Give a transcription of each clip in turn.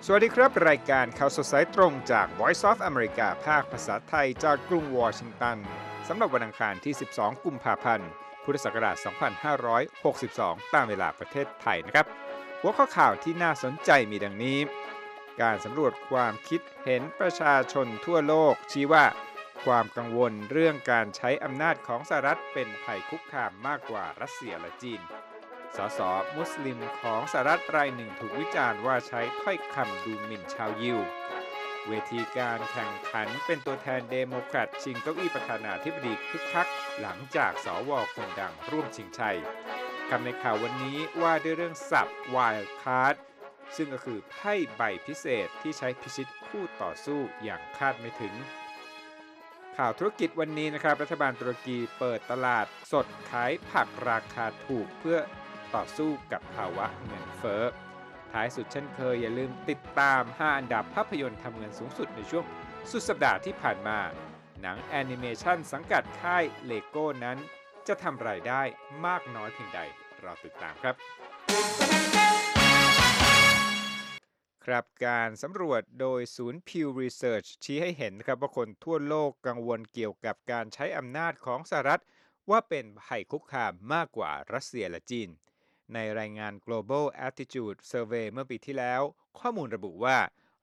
สวัสดีครับรายการข่าวสดสายตรงจาก Voice of America ภาคภาษาไทยจากกรุงวอชิงตันสำหรับวันอังคารที่ 12 กุมภาพันธ์ พุทธศักราช 2562 ตามเวลาประเทศไทยนะครับหัวข้อข่าวที่น่าสนใจมีดังนี้ การสำรวจความคิดเห็นประชาชนทั่วโลกชี้ว่าความกังวลเรื่องการใช้อำนาจของสหรัฐเป็นภัยคุกคามมากกว่ารัสเซียและจีนสสมุสลิมของสหรัฐรายหนึ่งถูกวิจารณ์ว่าใช้ถ้อยคำดูหมิ่นชาวยิวเวทีการแข่งขันเป็นตัวแทนเดโมแครตชิงเก้าอี้ประธานาธิบดีคึกคักหลังจากสวคนดังร่วมชิงชัยคำในข่าววันนี้ว่าด้วยเรื่องสับ Wild Card ซึ่งก็คือไพ่ใบพิเศษที่ใช้พิชิตคู่ต่อสู้อย่างคาดไม่ถึงข่าวธุรกิจวันนี้นะครับรัฐบาลตุรกีเปิดตลาดสดขายผักราคาถูกเพื่อต่อสู้กับภาวะเงินเฟ้อท้ายสุดเช่นเคยอย่าลืมติดตาม5อันดับภาพยนตร์ทำเงินสูงสุดในช่วงสุดสัปดาห์ที่ผ่านมาหนังแอนิเมชันสังกัดค่ายเลโก้นั้นจะทำรายได้มากน้อยเพียงใดรอติดตามครับครับการสำรวจโดยศูนย์ Pew Research ชี้ให้เห็นครับว่าคนทั่วโลกกังวลเกี่ยวกับการใช้อำนาจของสหรัฐว่าเป็นภัยคุกคามมากกว่ารัสเซียและจีนในรายงาน Global Attitude Survey เมื่อปีที่แล้วข้อมูลระบุว่า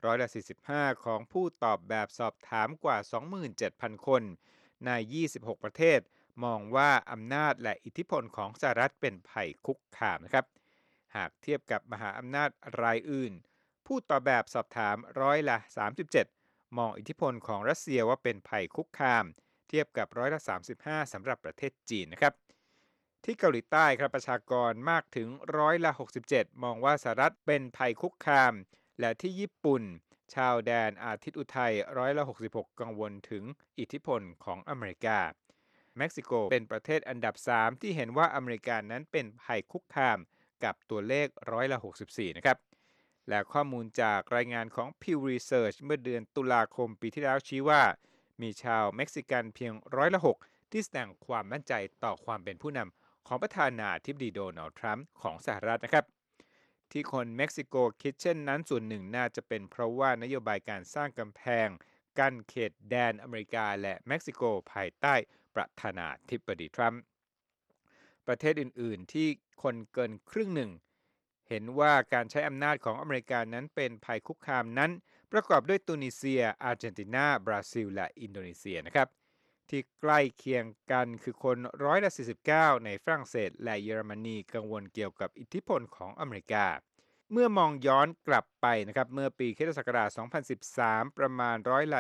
45%ของผู้ตอบแบบสอบถามกว่า 27,000 คนใน 26 ประเทศมองว่าอำนาจและอิทธิพลของสหรัฐเป็นภัยคุกคามนะครับหากเทียบกับมหาอำนาจรายอื่นผู้ตอบแบบสอบถาม37%มองอิทธิพลของรัสเซียว่าเป็นภัยคุกคามเทียบกับ35%สำหรับประเทศจีนนะครับที่เกาหลีใต้ครับประชากรมากถึง67%มองว่าสหรัฐเป็นภัยคุกคามและที่ญี่ปุ่นชาวแดนอาทิตย์อุทัย66%กังวลถึงอิทธิพลของอเมริกาเม็กซิโกเป็นประเทศอันดับ3ที่เห็นว่าอเมริกานั้นเป็นภัยคุกคามกับตัวเลข64%นะครับและข้อมูลจากรายงานของ Pew Research เมื่อเดือนตุลาคมปีที่แล้วชี้ว่ามีชาวเม็กซิกันเพียง6%ที่แสดงความมั่นใจต่อความเป็นผู้นำของประธานาธิบดีโดนัลด์ทรัมป์ของสหรัฐนะครับที่คนเม็กซิโกคิดเช่นนั้นส่วนหนึ่งน่าจะเป็นเพราะว่านโยบายการสร้างกำแพงกั้นเขตแดนอเมริกาและเม็กซิโกภายใต้ประธานาธิบดีทรัมป์ประเทศอื่นๆที่คนเกินครึ่งหนึ่งเห็นว่าการใช้อำนาจของอเมริกานั้นเป็นภัยคุกคามนั้นประกอบด้วยตุนิเซียอาร์เจนตินาบราซิลและอินโดนีเซียนะครับที่ใกล้เคียงกันคือคน49%ในฝรั่งเศสและเยอรมนีกังวลเกี่ยวกับอิทธิพลของอเมริกาเมื่อมองย้อนกลับไปนะครับเมื่อปีค.ศ. 2013ประมาณ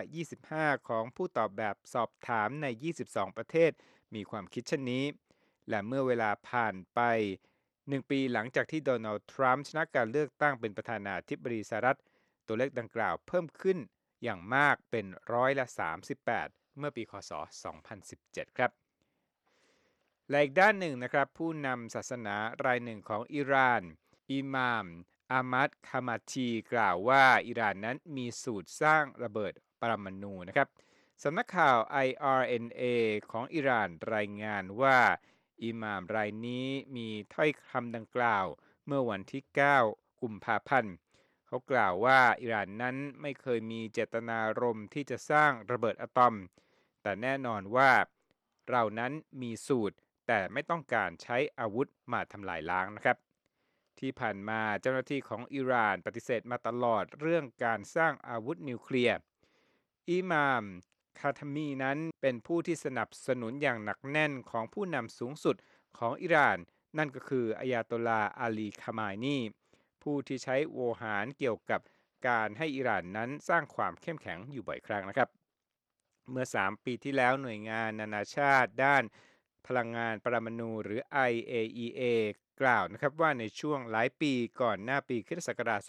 25%ของผู้ตอบแบบสอบถามใน22ประเทศมีความคิดเช่นนี้และเมื่อเวลาผ่านไป1 ปีหลังจากที่โดนัลด์ทรัมป์ชนะการเลือกตั้งเป็นประธานาธิบดีสหรัฐตัวเลขดังกล่าวเพิ่มขึ้นอย่างมากเป็น38%เมื่อปีค.ศ. 2017ครับและอีกด้านหนึ่งนะครับผู้นำศาสนารายหนึ่งของอิหร่านอิหม่ามอามัดคามาชีกล่าวว่าอิหร่านนั้นมีสูตรสร้างระเบิดปรมาณูนะครับสำนักข่าว IRNA ของอิหร่านรายงานว่าอิหม่ามรายนี้มีถ้อยคำดังกล่าวเมื่อวันที่9 กุมภาพันธ์เขากล่าวว่าอิหร่านนั้นไม่เคยมีเจตนารมณ์ที่จะสร้างระเบิดอะตอมแต่แน่นอนว่าเรานั้นมีสูตรแต่ไม่ต้องการใช้อาวุธมาทำลายล้างนะครับที่ผ่านมาเจ้าหน้าที่ของอิหร่านปฏิเสธมาตลอดเรื่องการสร้างอาวุธนิวเคลียร์อิหม่ามคาทามีนั้นเป็นผู้ที่สนับสนุนอย่างหนักแน่นของผู้นำสูงสุดของอิหร่านนั่นก็คืออายาโตลาอาลีคามานีผู้ที่ใช้โวหารเกี่ยวกับการให้อิหร่านนั้นสร้างความเข้มแข็งอยู่บ่อยครั้งนะครับเมื่อ3 ปีที่แล้วหน่วยงานนานาชาติด้านพลังงานปรมาณูหรือ IAEA กล่าวนะครับว่าในช่วงหลายปีก่อนหน้าปีค.ศ.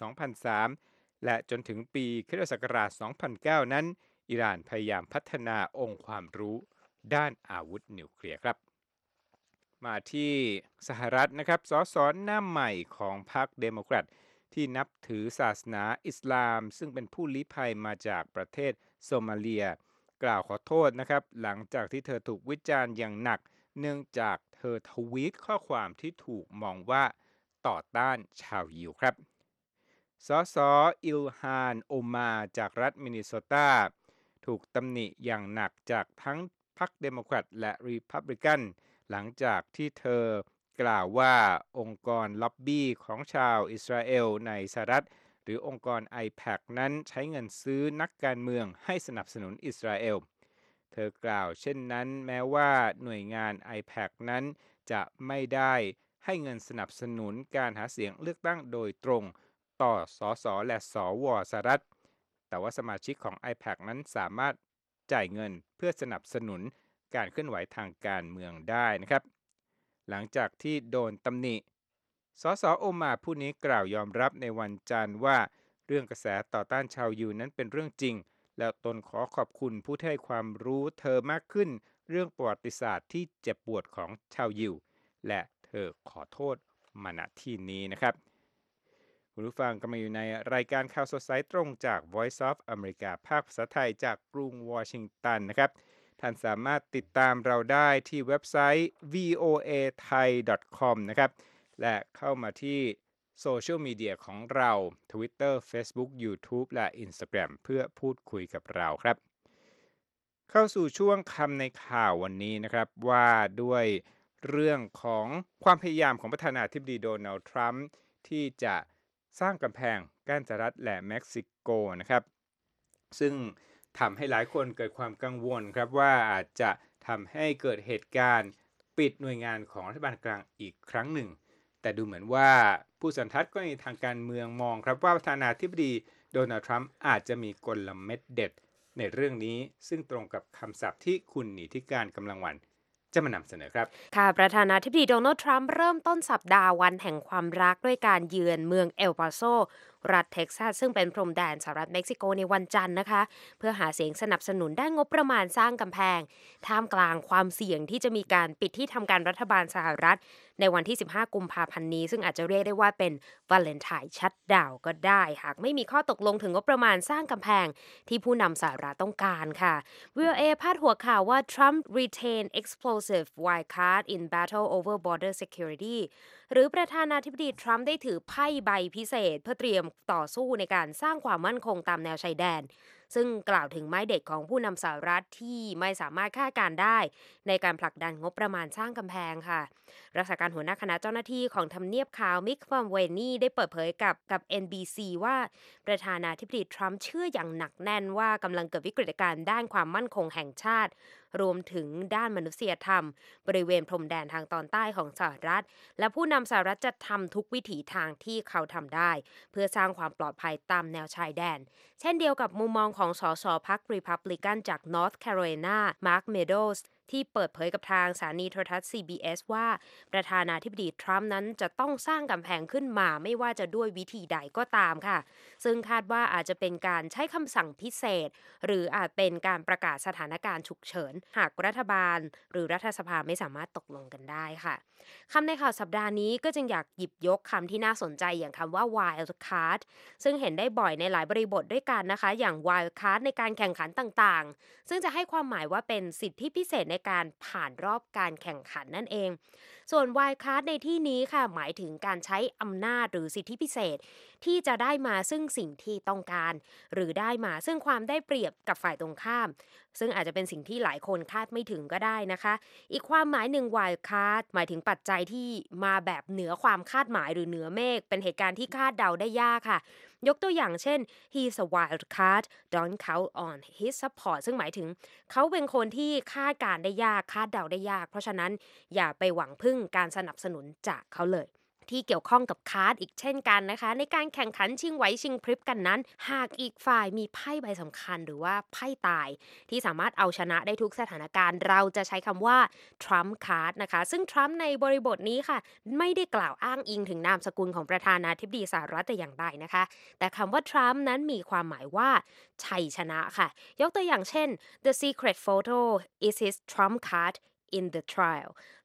2003และจนถึงปีค.ศ. 2009นั้นอิหร่านพยายามพัฒนาองค์ความรู้ด้านอาวุธนิวเคลียร์ครับมาที่สหรัฐนะครับสสหน้าใหม่ของพรรคเดโมแครตที่นับถือศาสนาอิสลามซึ่งเป็นผู้ลี้ภัยมาจากประเทศโซมาเลียกล่าวขอโทษนะครับหลังจากที่เธอถูกวิจารณ์อย่างหนักเนื่องจากเธอทวีตข้อความที่ถูกมองว่าต่อต้านชาวยิวครับสสอิลฮานโอมาจากรัฐมินนิโซตาถูกตำหนิอย่างหนักจากทั้งพรรคเดโมแครตและรีพับลิกันหลังจากที่เธอกล่าวว่าองค์กรล็อบบี้ของชาวอิสราเอลในสหรัฐหรือองค์กร IPAC นั้นใช้เงินซื้อนักการเมืองให้สนับสนุนอิสราเอลเธอกล่าวเช่นนั้นแม้ว่าหน่วยงาน IPAC นั้นจะไม่ได้ให้เงินสนับสนุนการหาเสียงเลือกตั้งโดยตรงต่อสสและสวสหรัฐแต่ว่าสมาชิกของ IPAC นั้นสามารถจ่ายเงินเพื่อสนับสนุนการเคลื่อนไหวทางการเมืองได้นะครับหลังจากที่โดนตำหนิสสโอมาผู้นี้กล่าวยอมรับในวันจันทร์ว่าเรื่องกระแสต่อต้านชาวยิวนั้นเป็นเรื่องจริงแล้วตนขอขอบคุณผู้ที่ให้ความรู้เธอมากขึ้นเรื่องประวัติศาสตร์ที่เจ็บปวดของชาวยิวและเธอขอโทษมาณที่นี้นะครับคุณผู้ฟังกำลังอยู่ในรายการข่าวสดสายตรงจาก Voice of America ภาคภาษาไทยจากกรุงวอชิงตันนะครับท่านสามารถติดตามเราได้ที่เว็บไซต์ voathai.com นะครับและเข้ามาที่โซเชียลมีเดียของเรา Twitter Facebook YouTube และ Instagram เพื่อพูดคุยกับเราครับเข้าสู่ช่วงคำในข่าววันนี้นะครับว่าด้วยเรื่องของความพยายามของประธานาธิบดีโดนัลด์ทรัมป์ที่จะสร้างกำแพงกั้นสหรัฐและเม็กซิโกนะครับซึ่งทำให้หลายคนเกิดความกังวลครับว่าอาจจะทำให้เกิดเหตุการณ์ปิดหน่วยงานของรัฐบาลกลางอีกครั้งหนึ่งแต่ดูเหมือนว่าผู้สันทัดก็ในทางการเมืองมองครับว่าประธานาธิบดีโดนัลด์ทรัมป์อาจจะมีกลเม็ดเด็ดในเรื่องนี้ซึ่งตรงกับคำศัพท์ที่คุณนิติการกำลังวันจะมานำเสนอครับค่ะประธานาธิบดีโดนัลด์ทรัมป์เริ่มต้นสัปดาห์วันแห่งความรักด้วยการเยือนเมืองเอลปาโซรัฐเท็กซัสซึ่งเป็นพรมแดนสหรัฐเม็กซิโกในวันจันทร์นะคะเพื่อหาเสียงสนับสนุนด้านงบประมาณสร้างกำแพงท่ามกลางความเสี่ยงที่จะมีการปิดที่ทำการรัฐบาลสหรัฐในวันที่15กุมภาพันธ์นี้ซึ่งอาจจะเรียกได้ว่าเป็นวาเลนไทน์ชัตดาวน์ก็ได้หากไม่มีข้อตกลงถึงงบประมาณสร้างกำแพงที่ผู้นำสหรัฐต้องการค่ะ VOA พาดหัวข่าวว่า Trump retain explosive wild card in battle over border security หรือประธานาธิบดีทรัมป์ได้ถือไพ่ใบพิเศษเพื่อเตรียมต่อสู้ในการสร้างความมั่นคงตามแนวชายแดนซึ่งกล่าวถึงไม้เด็ดของผู้นำสหรัฐที่ไม่สามารถคาดการได้ในการผลักดันงบประมาณสร้างกำแพงค่ะรักษาการหัวหน้าคณะเจ้าหน้าที่ของทำเนียบขาวมิกฟัมเวนี่ได้เปิดเผยกับ NBC ว่าประธานาธิบดีทรัมป์เชื่ออย่างหนักแน่นว่ากำลังเกิดวิกฤตการณ์ด้านความมั่นคงแห่งชาติรวมถึงด้านมนุษยธรรมบริเวณพรมแดนทางตอนใต้ของสหรัฐและผู้นำสหรัฐจะทำทุกวิถีทางที่เขาทำได้เพื่อสร้างความปลอดภัยตามแนวชายแดนเช่นเดียวกับมุมมองของสสพรรครีพับลิกันจากนอร์ทแคโรไลนามาร์คเมโดสที่เปิดเผยกับทางสถานีโทรทัศน์ CBS ว่าประธานาธิบดีทรัมป์นั้นจะต้องสร้างกำแพงขึ้นมาไม่ว่าจะด้วยวิธีใดก็ตามค่ะซึ่งคาดว่าอาจจะเป็นการใช้คำสั่งพิเศษหรืออาจเป็นการประกาศสถานการณ์ฉุกเฉินหากรัฐบาลหรือรัฐสภาไม่สามารถตกลงกันได้ค่ะคำในข่าวสัปดาห์นี้ก็จึงอยากหยิบยกคำที่น่าสนใจอย่างคำว่า wild card ซึ่งเห็นได้บ่อยในหลายบริบทด้วยกันนะคะอย่าง wild card ในการแข่งขันต่างๆซึ่งจะให้ความหมายว่าเป็นสิทธิพิเศษในการผ่านรอบการแข่งขันนั่นเองส่วน wild card ในที่นี้ค่ะหมายถึงการใช้อำนาจหรือสิทธิพิเศษที่จะได้มาซึ่งสิ่งที่ต้องการหรือได้มาซึ่งความได้เปรียบกับฝ่ายตรงข้ามซึ่งอาจจะเป็นสิ่งที่หลายคนคาดไม่ถึงก็ได้นะคะอีกความหมายหนึ่ง wild card หมายถึงปัจจัยที่มาแบบเหนือความคาดหมายหรือเหนือเมฆเป็นเหตุการณ์ที่คาดเดาได้ยากค่ะยกตัวอย่างเช่น he's a wild card don't count on his support ซึ่งหมายถึงเขาเป็นคนที่คาดการได้ยากคาดเดาได้ยากเพราะฉะนั้นอย่าไปหวังพึ่งการสนับสนุนจากเขาเลยที่เกี่ยวข้องกับคาร์ดอีกเช่นกันนะคะในการแข่งขันชิงไหวชิงพริบกันนั้นหากอีกฝ่ายมีไพ่ใบสำคัญหรือว่าไพ่ตายที่สามารถเอาชนะได้ทุกสถานการณ์เราจะใช้คำว่า Trump card นะคะซึ่ง Trump ในบริบทนี้ค่ะไม่ได้กล่าวอ้างอิงถึงนามสกุลของประธานาธิบดีสหรัฐแต่อย่างใดนะคะแต่คำว่า Trump นั้นมีความหมายว่าชัยชนะค่ะยกตัวอย่างเช่น The secret photo is his Trump card in the trial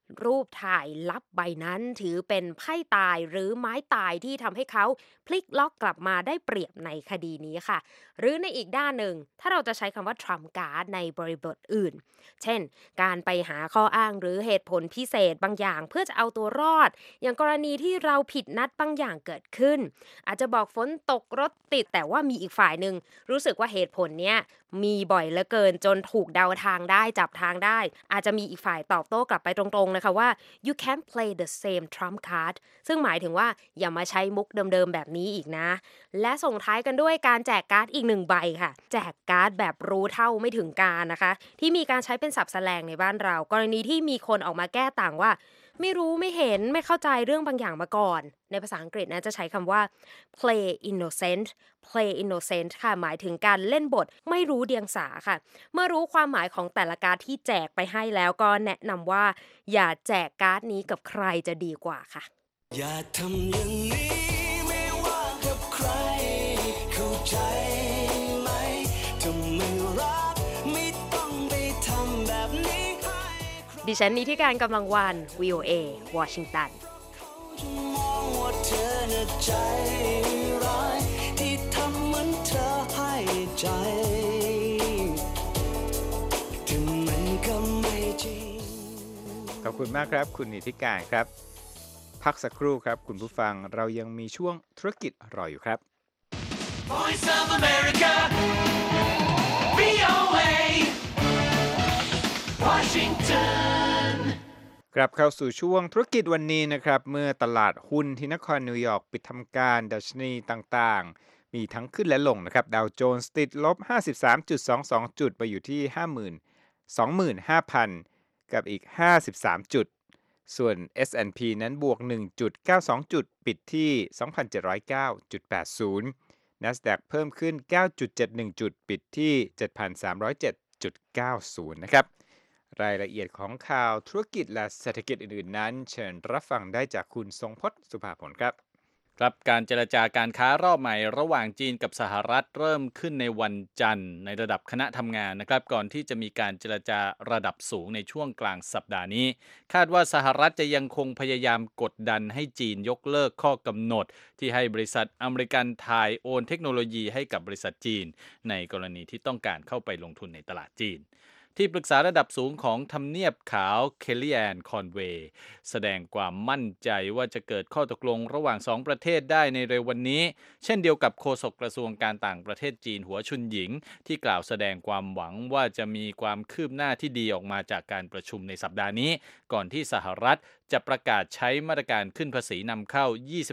รูปถ่ายลับใบนั้นถือเป็นไพ่ตายหรือไม้ตายที่ทำให้เขาพลิกล็อกกลับมาได้เปรียบในคดีนี้ค่ะหรือในอีกด้านหนึ่งถ้าเราจะใช้คำว่า trump card ในบริบทอื่นเช่นการไปหาข้ออ้างหรือเหตุผลพิเศษบางอย่างเพื่อจะเอาตัวรอดอย่างกรณีที่เราผิดนัดบางอย่างเกิดขึ้นอาจจะบอกฝนตกรถติดแต่ว่ามีอีกฝ่ายหนึ่งรู้สึกว่าเหตุผลเนี้ยมีบ่อยเหลือเกินจนถูกเดาทางได้จับทางได้อาจจะมีอีกฝ่ายตอบโต้กลับไปตรงๆนะคะว่า you can't play the same trump card ซึ่งหมายถึงว่าอย่ามาใช้มุกเดิมๆแบบนี้อีกนะและส่งท้ายกันด้วยการแจกการ์ดอีกหนึ่งใบค่ะแจกการ์ดแบบรู้เท่าไม่ถึงการนะคะที่มีการใช้เป็นศัพท์แสลงในบ้านเรากรณีที่มีคนออกมาแก้ต่างว่าไม่รู้ไม่เห็นไม่เข้าใจเรื่องบางอย่างมาก่อนในภาษาอังกฤษนะจะใช้คำว่า play innocent play innocent ค่ะหมายถึงการเล่นบทไม่รู้เดียงสาค่ะเมื่อรู้ความหมายของแต่ละการ์ดที่แจกไปให้แล้วก็แนะนำว่าอย่าแจกการ์ดนี้กับใครจะดีกว่าค่ะอย่าทำอย่างนี้ไม่ว่ากับใครเข้าใจไหมถ้าไม่รักไม่ต้องไปทำแบบนี้ให้ใครดิฉันนิติการกำลังวัน VOA วอชิงตันจะมองว่าเธอน่ะใจร้ายที่ทำเหมือนเธอให้ใจถึงมันก็ไม่จริงขอบคุณมากครับคุณนิติการครับพักสักครู่ครับคุณผู้ฟังเรายังมีช่วงธุรกิจรออยู่ครับ Voice of America VOA Washington กลับเข้าสู่ช่วงธุรกิจวันนี้นะครับเมื่อตลาดหุ้นที่นครนิวยอร์กปิดทำการดัชนีต่างๆมีทั้งขึ้นและลงนะครับดาวโจนส์ติดลบ 53.22 จุดไปอยู่ที่ 25,000 กับอีก 53 จุดส่วน S&P นั้นบวก 1.92 จุดปิดที่ 2,709.80 NASDAQ เพิ่มขึ้น 9.71 จุดปิดที่ 7,307.90 นะครับรายละเอียดของข่าวธุรกิจและเศรษฐกิจอื่นๆนั้นเชิญรับฟังได้จากคุณทรงพจน์สุภาผลครับครับการเจรจาการค้ารอบใหม่ระหว่างจีนกับสหรัฐเริ่มขึ้นในวันจันทร์ในระดับคณะทำงานนะครับก่อนที่จะมีการเจรจาระดับสูงในช่วงกลางสัปดาห์นี้คาดว่าสหรัฐจะยังคงพยายามกดดันให้จีนยกเลิกข้อกำหนดที่ให้บริษัทอเมริกันถ่ายโอนเทคโนโลยีให้กับบริษัทจีนในกรณีที่ต้องการเข้าไปลงทุนในตลาดจีนที่ปรึกษาระดับสูงของทำเนียบขาวเคลลี่แอนคอนเวย์แสดงความมั่นใจว่าจะเกิดข้อตกลงระหว่าง2ประเทศได้ในเร็ววันนี้เช่นเดียวกับโฆษกกระทรวงการต่างประเทศจีนหัวชุนหยิงที่กล่าวแสดงความหวังว่าจะมีความคืบหน้าที่ดีออกมาจากการประชุมในสัปดาห์นี้ก่อนที่สหรัฐจะประกาศใช้มาตรการขึ้นภาษีนำเข้า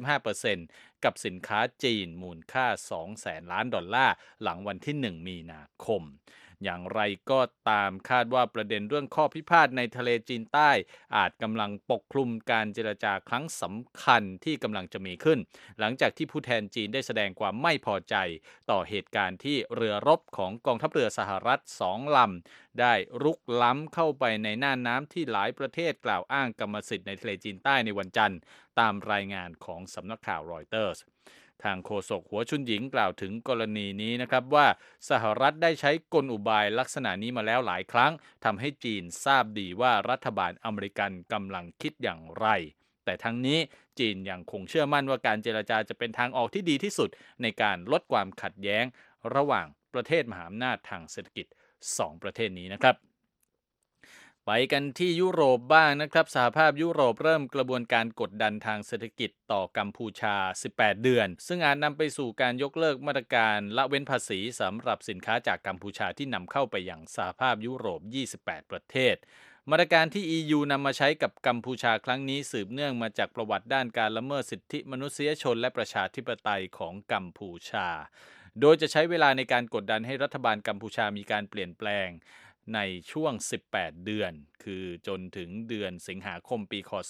25% กับสินค้าจีนมูลค่า 200,000 ล้านดอลลาร์หลังวันที่ 1 มีนาคมอย่างไรก็ตามคาดว่าประเด็นเรื่องข้อพิพาทในทะเลจีนใต้อาจกำลังปกคลุมการเจรจาครั้งสำคัญที่กำลังจะมีขึ้นหลังจากที่ผู้แทนจีนได้แสดงความไม่พอใจต่อเหตุการณ์ที่เรือรบของกองทัพเรือสหรัฐ2 ลำได้รุกล้ำเข้าไปในน่านน้ำที่หลายประเทศกล่าวอ้างกรรมสิทธิ์ในทะเลจีนใต้ในวันจันทร์ตามรายงานของสำนักข่าวรอยเตอร์สทางโฆษกหัวชุนหญิงกล่าวถึงกรณีนี้นะครับว่าสหรัฐได้ใช้กลอุบายลักษณะนี้มาแล้วหลายครั้งทำให้จีนทราบดีว่ารัฐบาลอเมริกันกำลังคิดอย่างไรแต่ทั้งนี้จีนยังคงเชื่อมั่นว่าการเจรจาจะเป็นทางออกที่ดีที่สุดในการลดความขัดแย้งระหว่างประเทศมหาอำนาจทางเศรษฐกิจ2ประเทศนี้นะครับไปกันที่ยุโรปบ้างนะครับสหภาพยุโรปเริ่มกระบวนการกดดันทางเศรษฐกิจต่อกัมพูชา18เดือนซึ่งอาจนำไปสู่การยกเลิกมาตรการละเว้นภาษีสำหรับสินค้าจากกัมพูชาที่นำเข้าไปยังสหภาพยุโรป28ประเทศมาตรการที่ EU นำมาใช้กับกัมพูชาครั้งนี้สืบเนื่องมาจากประวัติด้านการละเมิดสิทธิมนุษยชนและประชาธิปไตยของกัมพูชาโดยจะใช้เวลาในการกดดันให้รัฐบาลกัมพูชามีการเปลี่ยนแปลงในช่วง18เดือนคือจนถึงเดือนสิงหาคมปีคศ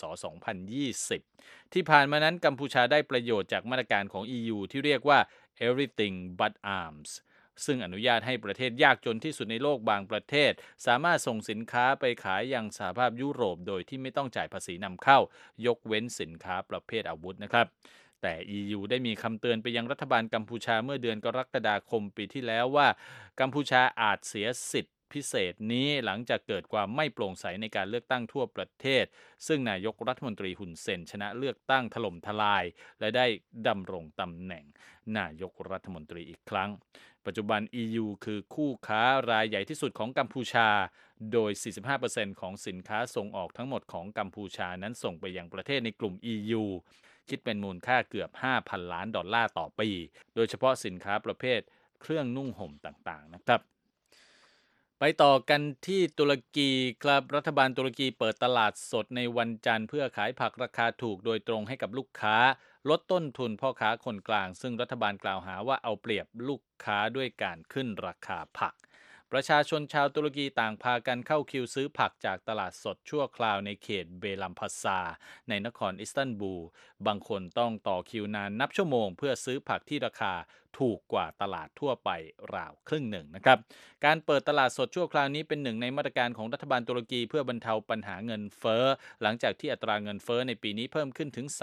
2020ที่ผ่านมานั้นกัมพูชาได้ประโยชน์จากมาตรการของ EU ที่เรียกว่า Everything But Arms ซึ่งอนุญาตให้ประเทศยากจนที่สุดในโลกบางประเทศสามารถส่งสินค้าไปขายยังสหภาพยุโรปโดยที่ไม่ต้องจ่ายภาษีนำเข้ายกเว้นสินค้าประเภทอาวุธนะครับแต่ EU ได้มีคำเตือนไปยังรัฐบาลกัมพูชาเมื่อเดือนกรกฎาคมปีที่แล้วว่ากัมพูชาอาจเสียสิทธิ์พิเศษนี้หลังจากเกิดความไม่โปร่งใสในการเลือกตั้งทั่วประเทศซึ่งนายกรัฐมนตรีฮุนเซนชนะเลือกตั้งถล่มทลายและได้ดำรงตำแหน่งนายกรัฐมนตรีอีกครั้งปัจจุบัน EU คือคู่ค้ารายใหญ่ที่สุดของกัมพูชาโดย 45% ของสินค้าส่งออกทั้งหมดของกัมพูชานั้นส่งไปยังประเทศในกลุ่ม EU คิดเป็นมูลค่าเกือบ 5,000 ล้านดอลลาร์ต่อปีโดยเฉพาะสินค้าประเภทเครื่องนุ่งห่มต่างๆนะครับไปต่อกันที่ตุรกีครับรัฐบาลตุรกีเปิดตลาดสดในวันจันทร์เพื่อขายผักราคาถูกโดยตรงให้กับลูกค้าลดต้นทุนพ่อค้าคนกลางซึ่งรัฐบาลกล่าวหาว่าเอาเปรียบลูกค้าด้วยการขึ้นราคาผักประชาชนชาวตุรกีต่างพากันเข้าคิวซื้อผักจากตลาดสดชั่วคราวในเขตเบลัมพัสซาในนครอิสตันบูลบางคนต้องต่อคิวนานนับชั่วโมงเพื่อซื้อผักที่ราคาถูกกว่าตลาดทั่วไปราวครึ่งหนึ่งนะครับการเปิดตลาดสดชั่วคราวนี้เป็นหนึ่งในมาตรการของรัฐบาลตุรกีเพื่อบรรเทาปัญหาเงินเฟ้อหลังจากที่อัตราเงินเฟ้อในปีนี้เพิ่มขึ้นถึง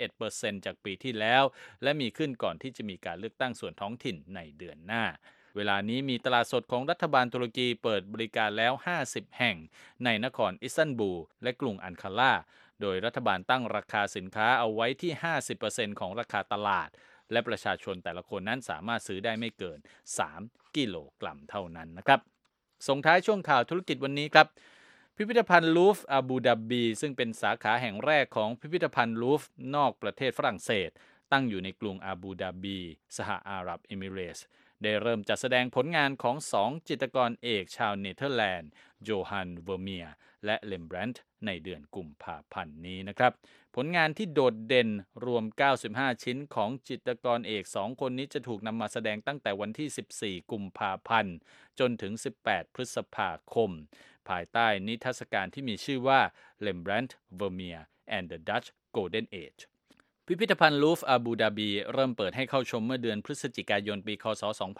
31% จากปีที่แล้วและมีขึ้นก่อนที่จะมีการเลือกตั้งส่วนท้องถิ่นในเดือนหน้าเวลานี้มีตลาดสดของรัฐบาลตุรกีเปิดบริการแล้ว50แห่งในนครอิสตันบูลและกรุงอันคาราโดยรัฐบาลตั้งราคาสินค้าเอาไว้ที่ 50% ของราคาตลาดและประชาชนแต่ละคนนั้นสามารถซื้อได้ไม่เกิน3กิโลกรัมเท่านั้นนะครับส่งท้ายช่วงข่าวธุรกิจวันนี้ครับพิพิธภัณฑ์ลูฟร์อาบูดาบีซึ่งเป็นสาขาแห่งแรกของพิพิธภัณฑ์ลูฟร์นอกประเทศฝรั่งเศสตั้งอยู่ในกรุงอาบูดาบีสหอาหรับเอมิเรตส์ได้เริ่มจัดแสดงผลงานของ2จิตรกรเอกชาวเนเธอร์แลนด์โจฮันเวอร์เมียและเลมแบรนต์ในเดือนกุมภาพันธ์นี้นะครับผลงานที่โดดเด่นรวม95ชิ้นของจิตรกรเอก2คนนี้จะถูกนำมาแสดงตั้งแต่วันที่14กุมภาพันธ์จนถึง18พฤษภาคมภายใต้นิทรรศการที่มีชื่อว่า Rembrandt Vermeer and the Dutch Golden Ageพิพิธภัณฑ์ลูฟร์อาบูดาบีเริ่มเปิดให้เข้าชมเมื่อเดือนพฤศจิกายนปีคศ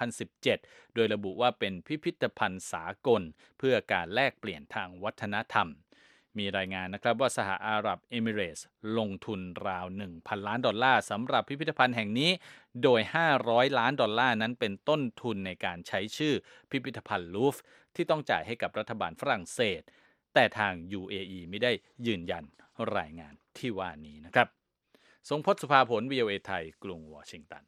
2017โดยระบุว่าเป็นพิพิธภัณฑ์สากลเพื่อการแลกเปลี่ยนทางวัฒนธรรมมีรายงานนะครับว่าสหอาหรับเอมิเรตส์ลงทุนราว 1,000 ล้านดอลลาร์สำหรับพิพิธภัณฑ์แห่งนี้โดย500ล้านดอลลาร์นั้นเป็นต้นทุนในการใช้ชื่อพิพิธภัณฑ์ลูฟร์ที่ต้องจ่ายให้กับรัฐบาลฝรั่งเศสแต่ทาง UAE ไม่ได้ยืนยันรายงานที่ว่านี้นะครับทรงพจน์ สุภาผล VOA ไทยกรุงวอชิงตัน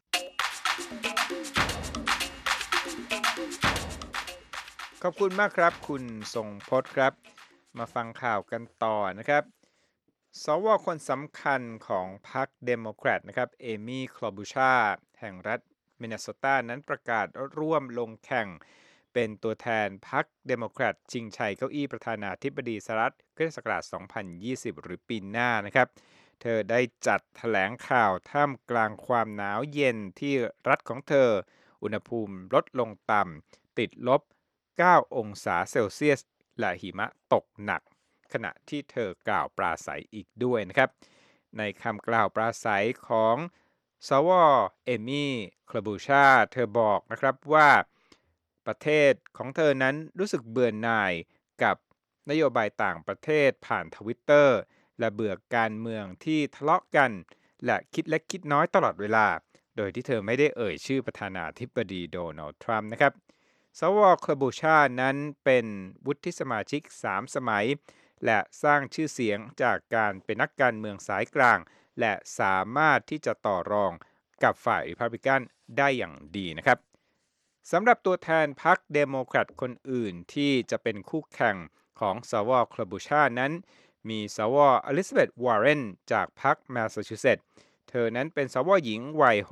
ขอบคุณมากครับคุณทรงพจน์ครับมาฟังข่าวกันต่อนะครับสวคนสำคัญของพรรคเดโมแครตนะครับเอมี่คลอบูชาแห่งรัฐมินนิโซตานั้นประกาศร่วมลงแข่งเป็นตัวแทนพรรคเดโมแครตชิงชัยเก้าอี้ประธานาธิบดีสหรัฐคริสต์ศักราช2020หรือปีหน้านะครับเธอได้จัดแถลงข่าวท่ามกลางความหนาวเย็นที่รัฐของเธออุณหภูมิลดลงต่ำติดลบ9องศาเซลเซียสและหิมะตกหนักขณะที่เธอกล่าวปราศัยอีกด้วยนะครับในคำกล่าวปราศัยของสวเอมี่คลาบูชาเธอบอกนะครับว่าประเทศของเธอนั้นรู้สึกเบื่อหน่ายกับนโยบายต่างประเทศผ่านทวิตเตอร์และเบื่อการเมืองที่ทะเลาะกันและคิดเล็กคิดน้อยตลอดเวลาโดยที่เธอไม่ได้เอ่ยชื่อประธานาธิบดีโดนัลด์ทรัมป์นะครับสวคลาบูชานั้นเป็นวุฒิสมาชิก3สมัยและสร้างชื่อเสียงจากการเป็นนักการเมืองสายกลางและสามารถที่จะต่อรองกับฝ่ายริพับลิกันได้อย่างดีนะครับสำหรับตัวแทนพรรคเดโมแครตคนอื่นที่จะเป็นคู่แข่งของสวคลาบูชานั้นมีสวอลิซาเบธวอร์เรนจากพรรคแมสซาชูเซตส์เธอนั้นเป็นสวหญิงวัย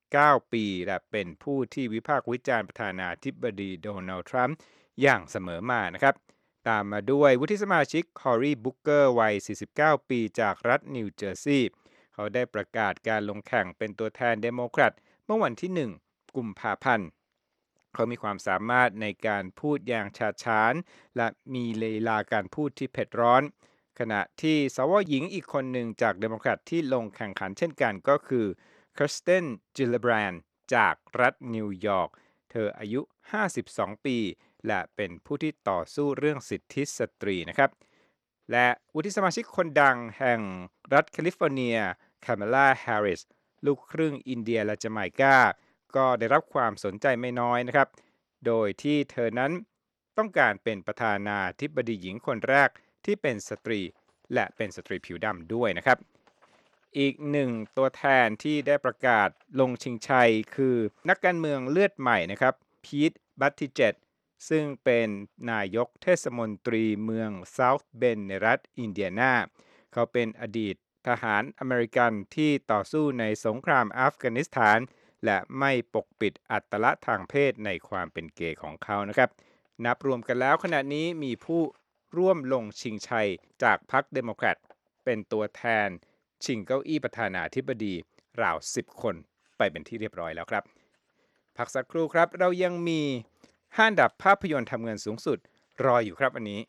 69ปีและเป็นผู้ที่วิพากษ์วิจารณ์ประธานาธิบดีโดนัลด์ทรัมป์อย่างเสมอมานะครับตามมาด้วยวุฒิสมาชิกคอรีบุกเกอร์วัย49ปีจากรัฐนิวเจอร์ซีย์เขาได้ประกาศการลงแข่งเป็นตัวแทนเดโมแครตเมื่อวันที่1กุมภาพันธ์เขามีความสามารถในการพูดอย่างฉาดฉานและมีลีลาการพูดที่เผ็ดร้อนขณะที่สวหญิงอีกคนหนึ่งจากเดโมแครตที่ลงแข่งขันเช่นกันก็คือคริสเตนจิลเลแบรนด์จากรัฐนิวยอร์กเธออายุ52ปีและเป็นผู้ที่ต่อสู้เรื่องสิทธิสตรีนะครับและวุฒิสมาชิกคนดังแห่งรัฐแคลิฟอร์เนียคาเมล่าแฮร์ริสลูกครึ่งอินเดียและจาไมกาก็ได้รับความสนใจไม่น้อยนะครับโดยที่เธอนั้นต้องการเป็นประธานาธิบดีหญิงคนแรกที่เป็นสตรีและเป็นสตรีผิวดำด้วยนะครับอีกหนึ่งตัวแทนที่ได้ประกาศลงชิงชัยคือนักการเมืองเลือดใหม่นะครับพีท บัตติเจตซึ่งเป็นนายกเทศมนตรีเมืองเซาท์เบนในรัฐอินเดียนาเขาเป็นอดีตทหารอเมริกันที่ต่อสู้ในสงครามอัฟกานิสถานและไม่ปกปิดอัตลักษณ์ทางเพศในความเป็นเกย์ของเขานะครับนับรวมกันแล้วขณะนี้มีผู้ร่วมลงชิงชัยจากพรรคเดโมแครตเป็นตัวแทนชิงเก้าอี้ประธานาธิบดีราว10 คนไปเป็นที่เรียบร้อยแล้วครับพักสักครู่ครับเรายังมี5 อันดับภาพยนตร์ทำเงินสูงสุดรออยู่ครับอันนี้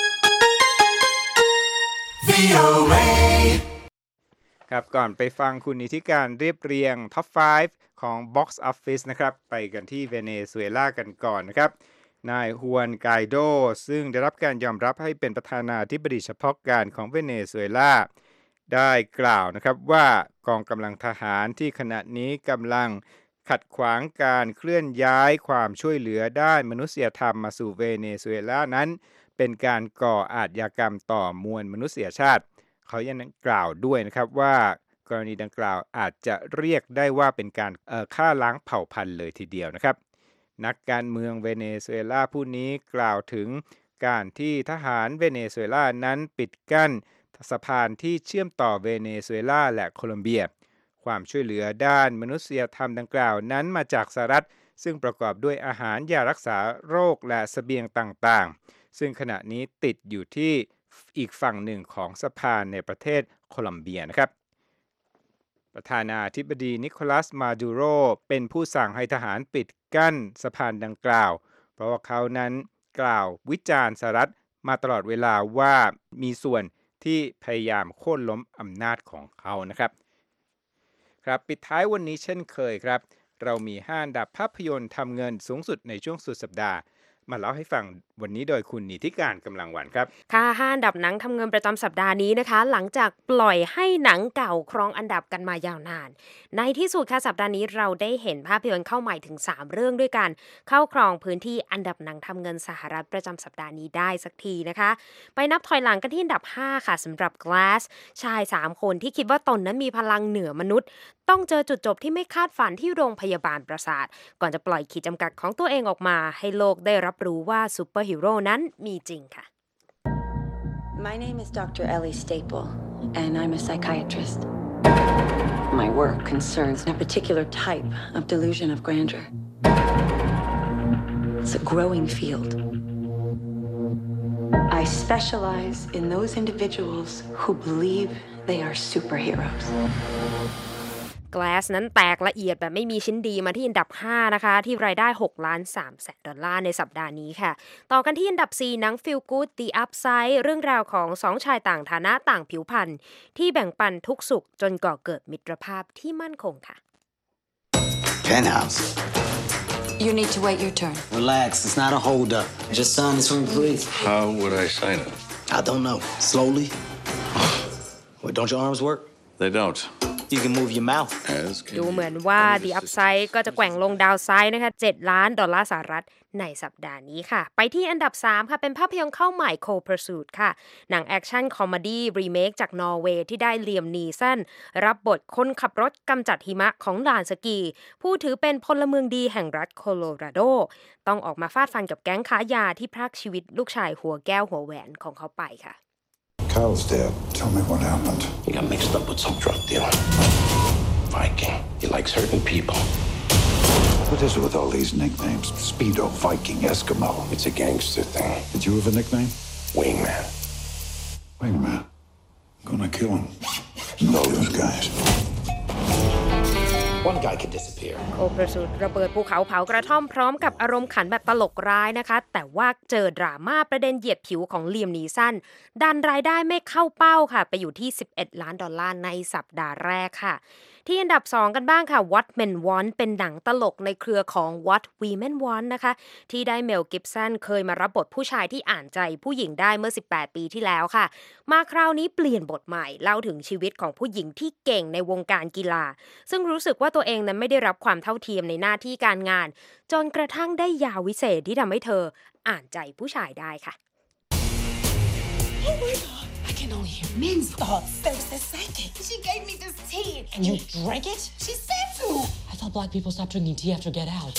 ครับก่อนไปฟังคุณนิติการเรียบเรียงท็อป 5 ของ Box Office นะครับไปกันที่เวเนซุเอลากันก่อนนะครับนายฮวนไกโดซึ่งได้รับการยอมรับให้เป็นประธานาธิบดีเฉพาะการของเวเนซุเอลาได้กล่าวนะครับว่ากองกำลังทหารที่ขณะนี้กำลังขัดขวางการเคลื่อนย้ายความช่วยเหลือด้านมนุษยธรรมมาสู่เวเนซุเอลานั้นเป็นการก่ออาชญากรรมต่อมวลมนุษยชาติเขายังกล่าวด้วยนะครับว่ากรณีดังกล่าวอาจจะเรียกได้ว่าเป็นการฆ่าล้างเผ่าพันธุ์เลยทีเดียวนะครับนักการเมืองเวเนซุเอลาผู้นี้กล่าวถึงการที่ทหารเวเนซุเอลานั้นปิดกั้นสะพานที่เชื่อมต่อเวเนซุเอลาและโคลอมเบียความช่วยเหลือด้านมนุษยธรรมดังกล่าวนั้นมาจากสหรัฐซึ่งประกอบด้วยอาหารยารักษาโรคและเสบียงต่างๆซึ่งขณะนี้ติดอยู่ที่อีกฝั่งหนึ่งของสะพานในประเทศโคลอมเบียนะครับประธานาธิบดีนิโคลัส มาดูโรเป็นผู้สั่งให้ทหารปิดกั้นสะพานดังกล่าวเพราะว่าเขานั้นกล่าววิจารณ์สหรัฐมาตลอดเวลาว่ามีส่วนที่พยายามโค่นล้มอำนาจของเขานะครับครับปิดท้ายวันนี้เช่นเคยครับเรามี5 อันดับภาพยนตร์ทำเงินสูงสุดในช่วงสุดสัปดาห์มาเล่าให้ฟังวันนี้โดยคุณนิติการกำลังวันครับค่ะ5 อันดับหนังทำเงินประจำสัปดาห์นี้นะคะหลังจากปล่อยให้หนังเก่าครองอันดับกันมายาวนานในที่สุดค่ะสัปดาห์นี้เราได้เห็นภาพยนตร์เข้าใหม่ถึง3เรื่องด้วยกันเข้าครองพื้นที่อันดับหนังทำเงินสหรัฐประจำสัปดาห์นี้ได้สักทีนะคะไปนับถอยหลังกันที่อันดับ5ค่ะสำหรับ Glass ชาย3คนที่คิดว่าตนนั้นมีพลังเหนือมนุษย์ต้องเจอจุดจบที่ไม่คาดฝันที่โรงพยาบาลปราสาทก่อนจะปล่อยขีดจำกัดของตัวเองออกมาให้โลกได้รับรู้ว่าซูเปอร์ฮีโร่นั้นมีจริงค่ะ My name is Dr. Ellie Staple, and I'm a psychiatrist. My work concerns a particular type of delusion of grandeur. It's a growing field. I specialize in those individuals who believe they are superheroes. Glass นั้นแตกละเอียดแบบไม่มีชิ้นดีมาที่อันดับ5นะคะที่รายได้$6.3 แสนในสัปดาห์นี้ค่ะต่อกันที่อันดับ4หนัง Feel Good The Upside เรื่องราวของ2ชายต่างฐานะต่างผิวพรรณที่แบ่งปันทุกสุขจนก่อเกิดมิตรภาพที่มั่นคงค่ะ Penthouse. You need to wait your turn. Relax, it's not a holdup. Just sign this one, please. How would I sign it? I don't know. Slowly. What, don't your arms work? They don't.You can move your mouth. ดูเหมือนว่า The Upside ก็จะแกว่งลงดาวไซด์นะคะ$7 ล้านในสัปดาห์นี้ค่ะไปที่อันดับ3ค่ะเป็นภาพยนตร์เข้าใหม่ Co-Pursuit ค่ะหนังแอคชั่นคอมเมดี้รีเมคจากนอร์เวย์ที่ได้เลียม นีสันรับบทคนขับรถกำจัดหิมะของลานสกีผู้ถือเป็นพลเมืองดีแห่งรัฐโคโลราโดต้องออกมาฟาดฟันกับแก๊งค้ายาที่พรากชีวิตลูกชายหัวแก้วหัวแหวนของเขาไปค่ะ Kyle's dead. Tell me what happened. He got mixed up with some drug dealer. Viking. He likes hurting people. What is it with all these nicknames? Speedo, Viking, Eskimo. It's a gangster thing. Did you have a nickname? Wingman. Wingman. Gonna kill him. Know those guys. One guy could disappear. Co-Pursuit ระเบิดภูเขาเผากระท่อมพร้อมกับอารมณ์ขันแบบตลกร้ายนะคะแต่ว่าเจอดราม่าประเด็นเหยียดผิวของเลียม นีสันดันรายได้ไม่เข้าเป้าค่ะไปอยู่ที่$11 ล้านในสัปดาห์แรกค่ะที่อันดับ2กันบ้างค่ะ What Men Want เป็นหนังตลกในเครือของ What Women Want นะคะที่ได้เมล กิบสันเคยมารับบทผู้ชายที่อ่านใจผู้หญิงได้เมื่อ18 ปีที่แล้วค่ะมาคราวนี้เปลี่ยนบทใหม่เล่าถึงชีวิตของผู้หญิงที่เก่งในวงการกีฬาซึ่งรู้สึกว่าตัวเองนั้นไม่ได้รับความเท่าเทียมในหน้าที่การงานจนกระทั่งได้ยาวิเศษที่ทำให้เธออ่านใจผู้ชายได้ค่ะ Oh my God. I can only hear men's thoughts. There's the psychic. She gave me this tea. And you drank it? She said to. I thought black people stopped drinking tea after Get Out.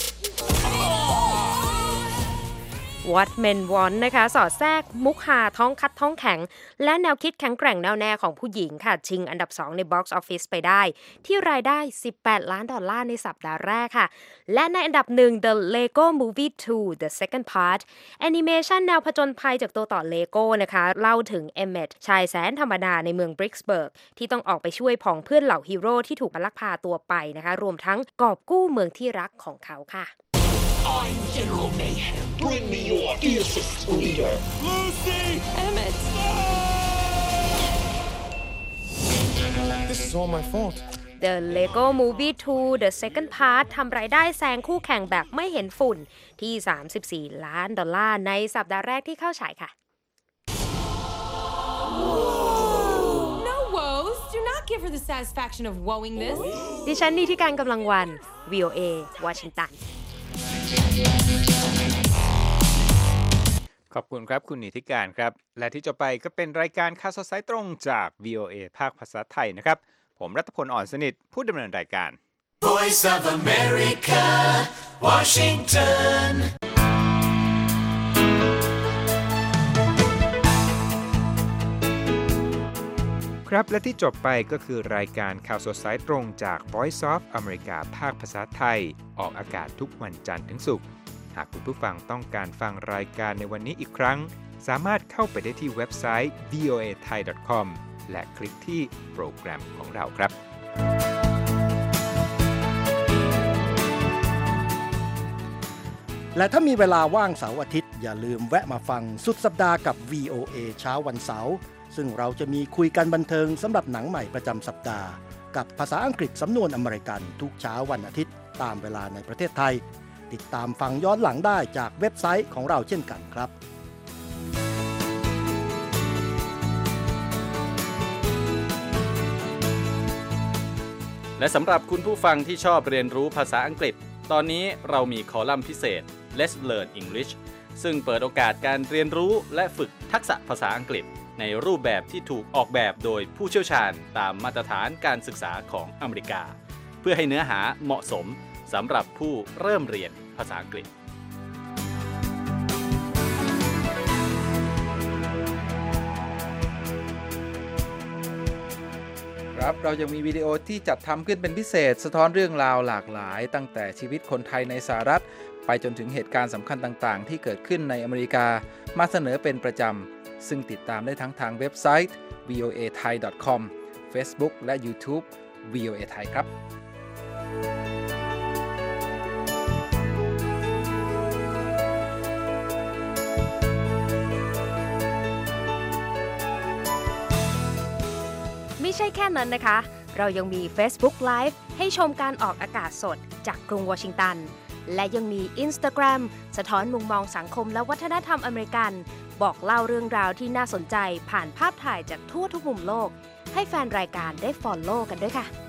What Men Want นะคะสอดแทรกมุกฮาท้องคัดท้องแข็งและแนวคิดแข็งแกร่งแน่วแน่ของผู้หญิงค่ะชิงอันดับ2ใน Box Office ไปได้ที่รายได้$18 ล้านในสัปดาห์แรกค่ะและในอันดับ1 The Lego Movie 2 The Second Part แอนิเมชันแนวผจญภัยจากตัวต่อ Lego นะคะเล่าถึงเอมเมตชายแสนธรรมดาในเมืองบริกสเบิร์กที่ต้องออกไปช่วยผองเพื่อนเหล่าฮีโร่ที่ถูกลักพาตัวไปนะคะรวมทั้งกอบกู้เมืองที่รักของเขาค่ะ I'm General Mayhem. Bring me your fiercest leader. Lucy! Emmett. This is all my fault. The Lego Movie 2 The Second Part ทำรายได้แซงคู่แข่งแบบไม่เห็นฝุ่นที่$34 ล้านในสัปดาห์แรกที่เข้าฉายค่ะ No woes. Do not give her the satisfaction of woeing this. ดิฉันนิติการกำลังวัน VOA วอชิงตันขอบคุณครับคุณนิติการครับและที่จะไปก็เป็นรายการข่าวสดสายตรงจาก VOA ภาคภาษาไทยนะครับผมรัตพล อ่อนสนิทผู้ดำเนินรายการ Voice of America, Washington. ครับและที่จบไปก็คือรายการข่าวสดสายตรงจาก Voice of America ภาคภาษาไทยออกอากาศทุกวันจันทร์ถึงศุกร์หากคุณผู้ฟังต้องการฟังรายการในวันนี้อีกครั้งสามารถเข้าไปได้ที่เว็บไซต์ voathai.com และคลิกที่โปรแกรมของเราครับและถ้ามีเวลาว่างเสาร์อาทิตย์อย่าลืมแวะมาฟังสุดสัปดาห์กับ VOA เช้าวันเสาร์ซึ่งเราจะมีคุยกันบันเทิงสำหรับหนังใหม่ประจำสัปดาห์กับภาษาอังกฤษสำนวนอเมริกันทุกเช้าวันอาทิตย์ตามเวลาในประเทศไทยติดตามฟังย้อนหลังได้จากเว็บไซต์ของเราเช่นกันครับและสำหรับคุณผู้ฟังที่ชอบเรียนรู้ภาษาอังกฤษตอนนี้เรามีคอลัมน์พิเศษ Let's Learn English ซึ่งเปิดโอกาสการเรียนรู้และฝึกทักษะภาษาอังกฤษในรูปแบบที่ถูกออกแบบโดยผู้เชี่ยวชาญตามมาตรฐานการศึกษาของอเมริกาเพื่อให้เนื้อหาเหมาะสมสำหรับผู้เริ่มเรียนภาษาอังกฤษครับเรายังมีวิดีโอที่จัดทำขึ้นเป็นพิเศษสะท้อนเรื่องราวหลากหลายตั้งแต่ชีวิตคนไทยในสหรัฐไปจนถึงเหตุการณ์สำคัญต่างๆที่เกิดขึ้นในอเมริกามาเสนอเป็นประจำซึ่งติดตามได้ทั้งทางเว็บไซต์ voathai.com Facebook และ YouTube VOA Thai ครับไม่ใช่แค่นั้นนะคะเรายังมี Facebook Live ให้ชมการออกอากาศสดจากกรุงวอชิงตันและยังมี Instagram สะท้อนมุมมองสังคมและวัฒนธรรมอเมริกันบอกเล่าเรื่องราวที่น่าสนใจผ่านภาพถ่ายจากทั่วทุกมุมโลกให้แฟนรายการได้ follow กันด้วยค่ะ